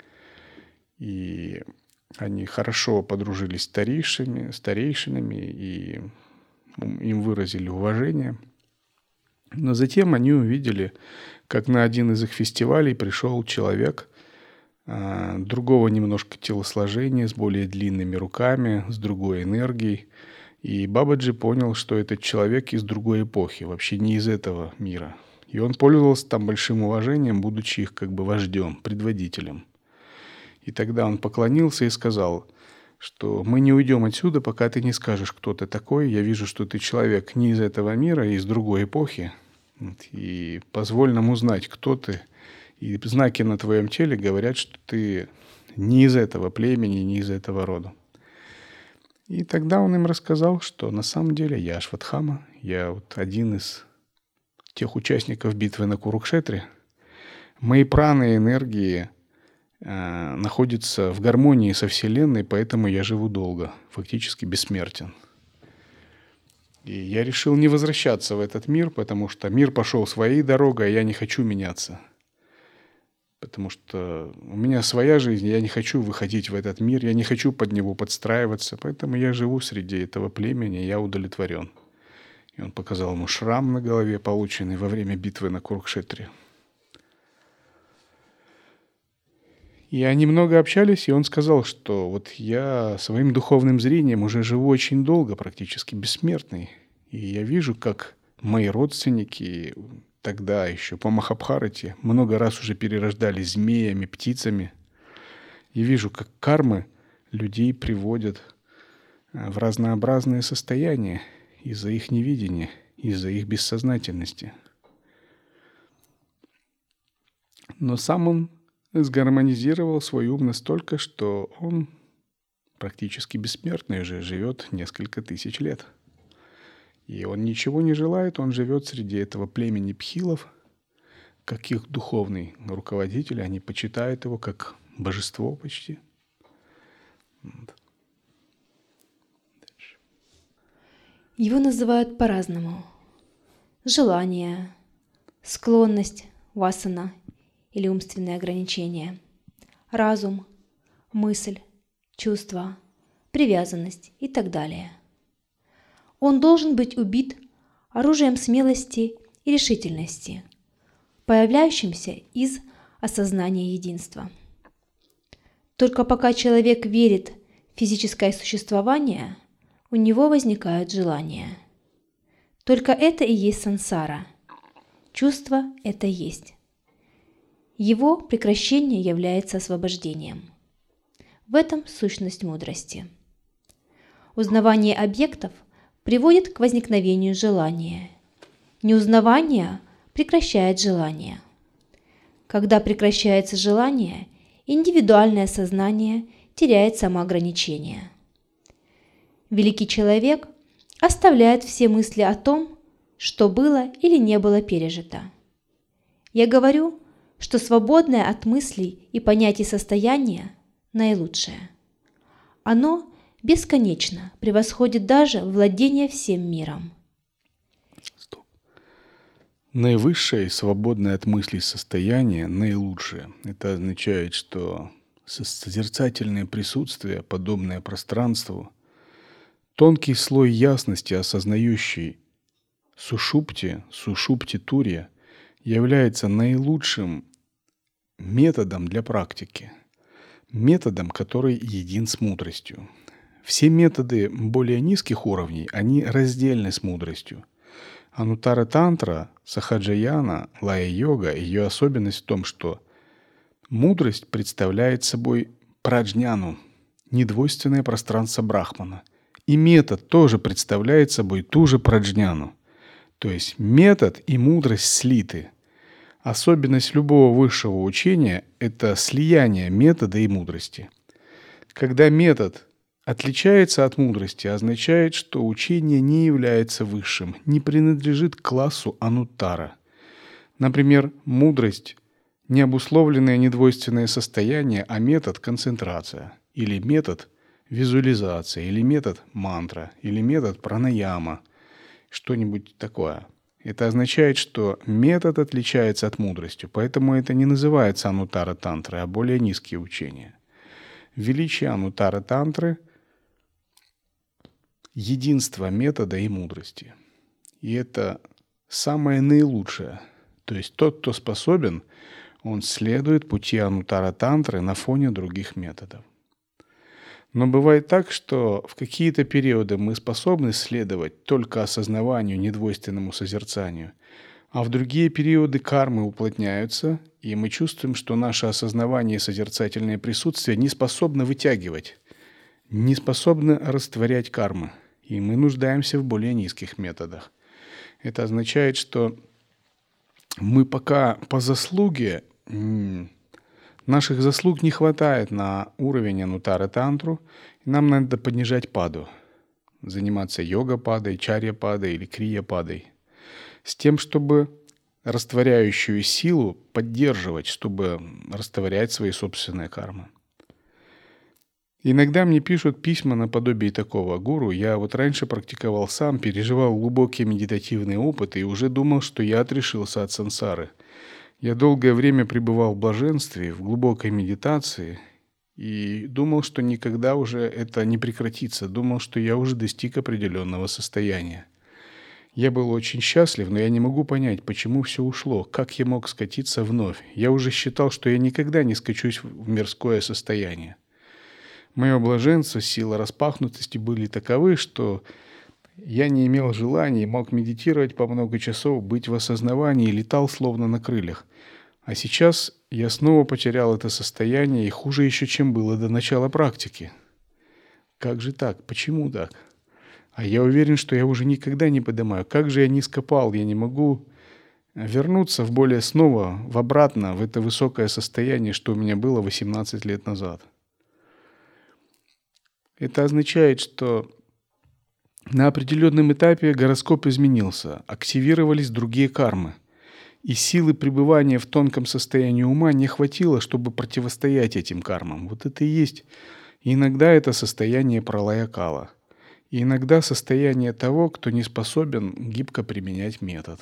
И они хорошо подружились с старейшинами, старейшинами и им выразили уважение. Но затем они увидели, как на один из их фестивалей пришел человек а, другого немножко телосложения, с более длинными руками, с другой энергией. И Бабаджи понял, что этот человек из другой эпохи, вообще не из этого мира. И он пользовался там большим уважением, будучи их как бы вождем, предводителем. И тогда он поклонился и сказал, что мы не уйдем отсюда, пока ты не скажешь, кто ты такой. Я вижу, что ты человек не из этого мира, из другой эпохи. И позволь нам узнать, кто ты. И знаки на твоем теле говорят, что ты не из этого племени, не из этого рода. И тогда он им рассказал, что на самом деле я Ашватхама, я вот один из тех участников битвы на Курукшетре. Мои праны и энергии э, находятся в гармонии со Вселенной, поэтому я живу долго, фактически бессмертен. И я решил не возвращаться в этот мир, потому что мир пошел своей дорогой, а я не хочу меняться. Потому что у меня своя жизнь, я не хочу выходить в этот мир, я не хочу под него подстраиваться, поэтому я живу среди этого племени, я удовлетворен. И он показал ему шрам на голове, полученный во время битвы на Курукшетре. И они много общались, и он сказал, что вот я своим духовным зрением уже живу очень долго, практически бессмертный. И я вижу, как мои родственники тогда еще по Махабхарате много раз уже перерождались змеями, птицами. И вижу, как кармы людей приводят в разнообразные состояния из-за их невидения, из-за их бессознательности. Но сам он сгармонизировал свой ум настолько, что он практически бессмертный уже, живет несколько тысяч лет. И он ничего не желает, он живет среди этого племени пхилов, как их духовный руководитель, они почитают его как божество почти. Вот. Его называют по-разному. Желание, склонность, васана или умственные ограничения, разум, мысль, чувство, привязанность и так далее. Он должен быть убит оружием смелости и решительности, появляющимся из осознания единства. Только пока человек верит в физическое существование, у него возникают желания. Только это и есть сансара. Чувство – это есть. Его прекращение является освобождением. В этом сущность мудрости. Узнавание объектов приводит к возникновению желания. Неузнавание прекращает желание. Когда прекращается желание, индивидуальное сознание теряет самоограничение. Великий человек оставляет все мысли о том, что было или не было пережито. Я говорю, что свободное от мыслей и понятий состояние наилучшее. Оно бесконечно превосходит даже владение всем миром. Стоп. Наивысшее и свободное от мыслей состояние наилучшее. Это означает, что созерцательное присутствие, подобное пространству, тонкий слой ясности, осознающий сушупти, сушупти-турья, является наилучшим методом для практики, методом, который един с мудростью. Все методы более низких уровней, они раздельны с мудростью. Анутара-тантра, сахаджаяна, лая-йога, ее особенность в том, что мудрость представляет собой праджняну, недвойственное пространство брахмана. И метод тоже представляет собой ту же праджняну. То есть метод и мудрость слиты. Особенность любого высшего учения – это слияние метода и мудрости. Когда метод отличается от мудрости, означает, что учение не является высшим, не принадлежит к классу ануттара. Например, мудрость – не обусловленное недвойственное состояние, а метод – концентрация, или метод – визуализация, или метод – мантра, или метод – пранаяма, что-нибудь такое. Это означает, что метод отличается от мудрости, поэтому это не называется анутара-тантрой, а более низкие учения. Величие анутара-тантры – единство метода и мудрости. И это самое наилучшее. То есть тот, кто способен, он следует пути анутара-тантры на фоне других методов. Но бывает так, что в какие-то периоды мы способны следовать только осознаванию, недвойственному созерцанию, а в другие периоды кармы уплотняются, и мы чувствуем, что наше осознавание и созерцательное присутствие не способно вытягивать, не способно растворять кармы, и мы нуждаемся в более низких методах. Это означает, что мы пока по заслуге... Наших заслуг не хватает на уровень анутара-тантру, и нам надо поднижать паду, заниматься йога-падой, чарья-падой или крия-падой, с тем, чтобы растворяющую силу поддерживать, чтобы растворять свои собственные кармы. Иногда мне пишут письма наподобие такого: «Гуру, я вот раньше практиковал сам, переживал глубокие медитативные опыты и уже думал, что я отрешился от сансары. Я долгое время пребывал в блаженстве, в глубокой медитации и думал, что никогда уже это не прекратится, думал, что я уже достиг определенного состояния. Я был очень счастлив, но я не могу понять, почему все ушло, как я мог скатиться вновь. Я уже считал, что я никогда не скачусь в мирское состояние. Мое блаженство, сила распахнутости были таковы, что я не имел желания, мог медитировать по много часов, быть в осознавании, летал словно на крыльях. А сейчас я снова потерял это состояние, и хуже еще, чем было до начала практики. Как же так? Почему так? А я уверен, что я уже никогда не поднимаю. Как же я низко пал, я не могу вернуться в более снова, в обратно, в это высокое состояние, что у меня было восемнадцать лет назад. Это означает, что на определенном этапе гороскоп изменился, активировались другие кармы, и силы пребывания в тонком состоянии ума не хватило, чтобы противостоять этим кармам. Вот это и есть. И иногда это состояние пралая кала. И иногда состояние того, кто не способен гибко применять метод.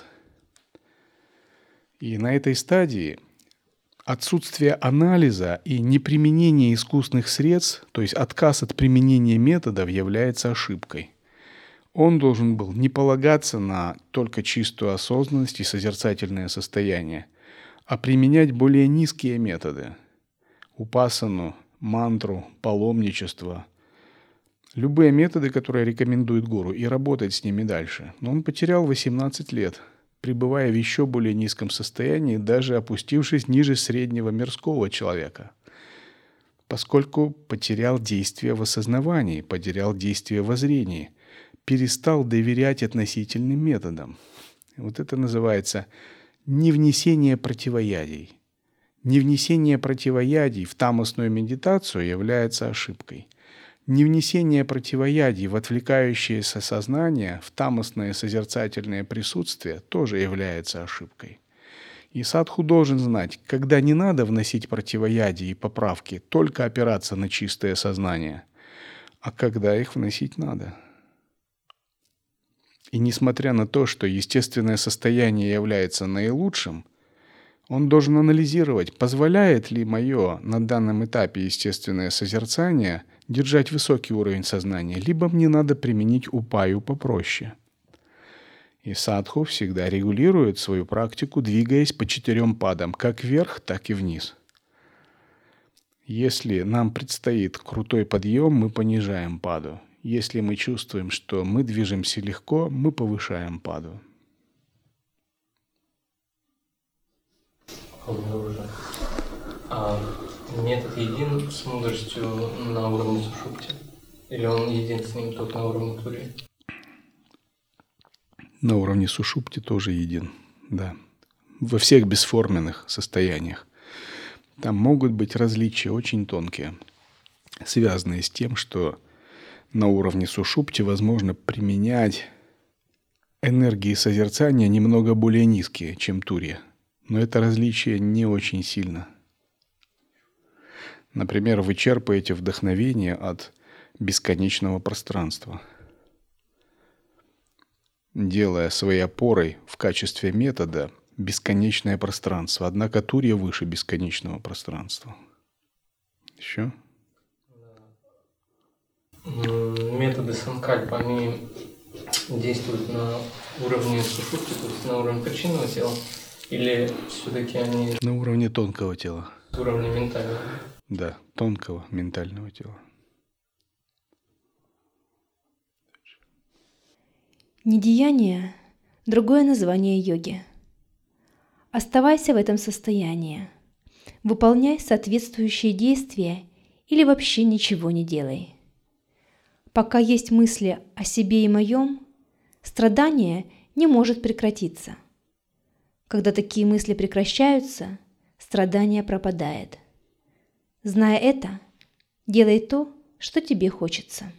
И на этой стадии отсутствие анализа и неприменение искусных средств, то есть отказ от применения методов, является ошибкой. Он должен был не полагаться на только чистую осознанность и созерцательное состояние, а применять более низкие методы – упасану, мантру, паломничество – любые методы, которые рекомендует гуру, и работать с ними дальше. Но он потерял восемнадцать лет, пребывая в еще более низком состоянии, даже опустившись ниже среднего мирского человека, поскольку потерял действие в осознавании, потерял действие во зрении, перестал доверять относительным методам. Вот это называется невнесение противоядий. Невнесение противоядий в тамосную медитацию является ошибкой. Невнесение противоядий в отвлекающееся сознание, в тамосное созерцательное присутствие тоже является ошибкой. И садху должен знать, когда не надо вносить противоядия и поправки, только опираться на чистое сознание, а когда их вносить надо. И несмотря на то, что естественное состояние является наилучшим, он должен анализировать, позволяет ли мое на данном этапе естественное созерцание держать высокий уровень сознания, либо мне надо применить упаю попроще. И садху всегда регулирует свою практику, двигаясь по четырем падам, как вверх, так и вниз. Если нам предстоит крутой подъем, мы понижаем паду. Если мы чувствуем, что мы движемся легко, мы повышаем паду. А метод един с мудростью на уровне сушупти? Или он един с ним только на уровне турии? На уровне сушупти тоже един, да. Во всех бесформенных состояниях. Там могут быть различия очень тонкие, связанные с тем, что на уровне сушупти возможно применять энергии созерцания немного более низкие, чем турия. Но это различие не очень сильно. Например, вы черпаете вдохновение от бесконечного пространства, делая своей опорой в качестве метода бесконечное пространство. Однако турия выше бесконечного пространства. Еще? Методы санкальпа, они действуют на уровне сушупти, то есть на уровне причинного тела, или все-таки они... На уровне тонкого тела. С уровня ментального. Да, тонкого ментального тела. Недеяние – другое название йоги. Оставайся в этом состоянии. Выполняй соответствующие действия или вообще ничего не делай. Пока есть мысли о себе и моем, страдание не может прекратиться. Когда такие мысли прекращаются, страдание пропадает. Зная это, делай то, что тебе хочется.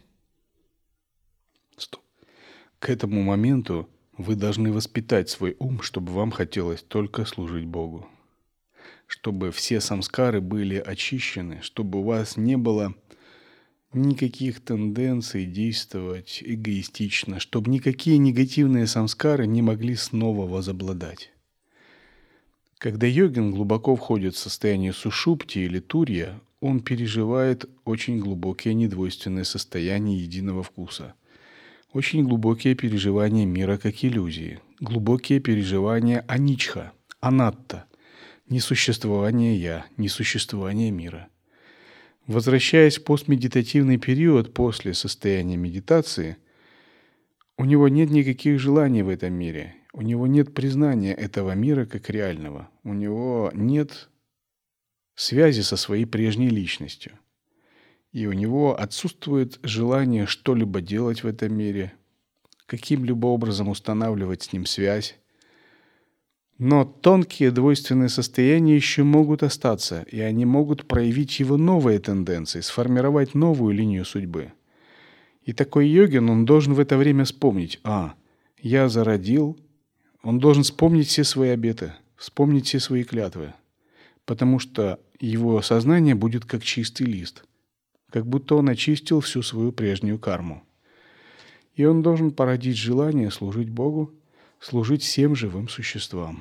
Стоп. К этому моменту вы должны воспитать свой ум, чтобы вам хотелось только служить Богу. Чтобы все самскары были очищены, чтобы у вас не было никаких тенденций действовать эгоистично, чтобы никакие негативные самскары не могли снова возобладать. Когда йогин глубоко входит в состояние сушупти или турья, он переживает очень глубокие недвойственные состояния единого вкуса. очень глубокие переживания мира как иллюзии, глубокие переживания аничха, анатта, несуществование «я», несуществование мира. Возвращаясь в постмедитативный период после состояния медитации, у него нет никаких желаний в этом мире, у него нет признания этого мира как реального, у него нет связи со своей прежней личностью. И у него отсутствует желание что-либо делать в этом мире, каким-либо образом устанавливать с ним связь. Но тонкие двойственные состояния еще могут остаться, и они могут проявить его новые тенденции, сформировать новую линию судьбы. И такой йогин, он должен в это время вспомнить: а, я зародил, он должен вспомнить все свои обеты, вспомнить все свои клятвы, потому что его сознание будет как чистый лист, как будто он очистил всю свою прежнюю карму. И он должен породить желание служить Богу, служить всем живым существам.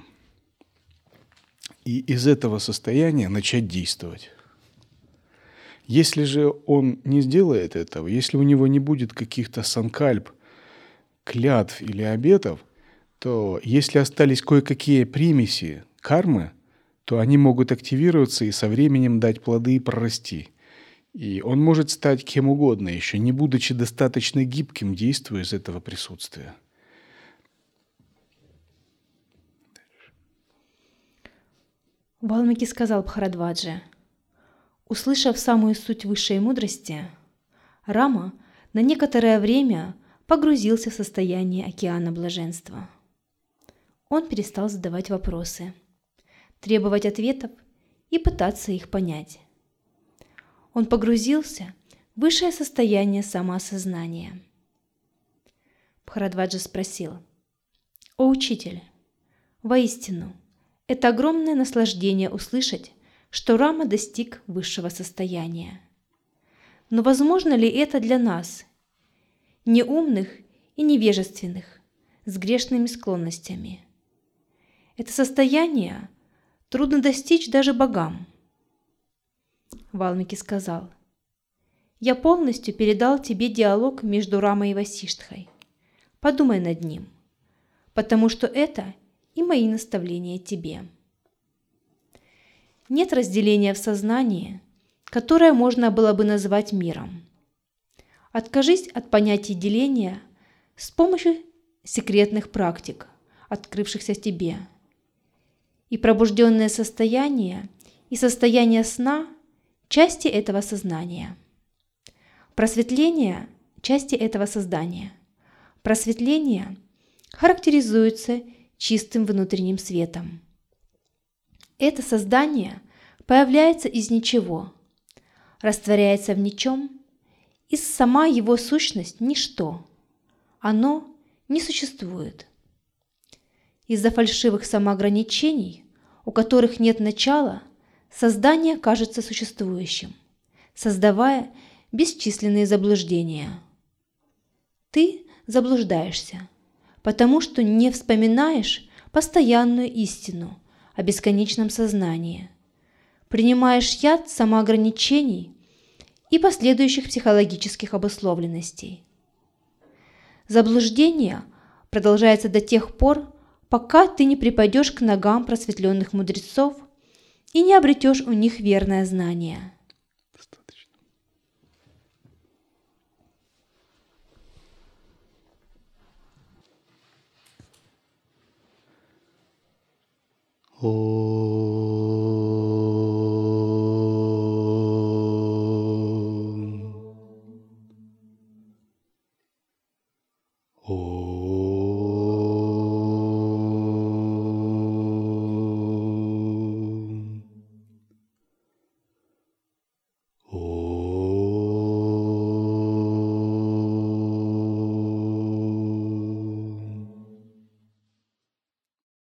И из этого состояния начать действовать. Если же он не сделает этого, если у него не будет каких-то санкальп, клятв или обетов, то если остались кое-какие примеси кармы, то они могут активироваться и со временем дать плоды и прорасти. И он может стать кем угодно, еще не будучи достаточно гибким, действуя из этого присутствия. Валмики сказал Бхарадваджа: услышав самую суть высшей мудрости, Рама на некоторое время погрузился в состояние океана блаженства. Он перестал задавать вопросы, требовать ответов и пытаться их понять. Он погрузился в высшее состояние самоосознания. Бхарадваджа спросил: «О учитель, воистину, это огромное наслаждение услышать, что Рама достиг высшего состояния. Но возможно ли это для нас, неумных и невежественных, с грешными склонностями? Это состояние трудно достичь даже богам». Валмики сказал: «Я полностью передал тебе диалог между Рамой и Васиштхой. Подумай над ним, потому что это и мои наставления тебе. Нет разделения в сознании, которое можно было бы назвать миром. Откажись от понятия деления с помощью секретных практик, открывшихся тебе. И пробужденное состояние и состояние сна – части этого сознания. Просветление – части этого создания. Просветление характеризуется чистым внутренним светом. Это создание появляется из ничего, растворяется в ничем, и сама его сущность – ничто. Оно не существует. Из-за фальшивых самоограничений, у которых нет начала, создание кажется существующим, создавая бесчисленные заблуждения. Ты заблуждаешься, потому что не вспоминаешь постоянную истину о бесконечном сознании, принимаешь яд самоограничений и последующих психологических обусловленностей. Заблуждение продолжается до тех пор, пока ты не припадешь к ногам просветленных мудрецов и не обретешь у них верное знание. Достаточно. О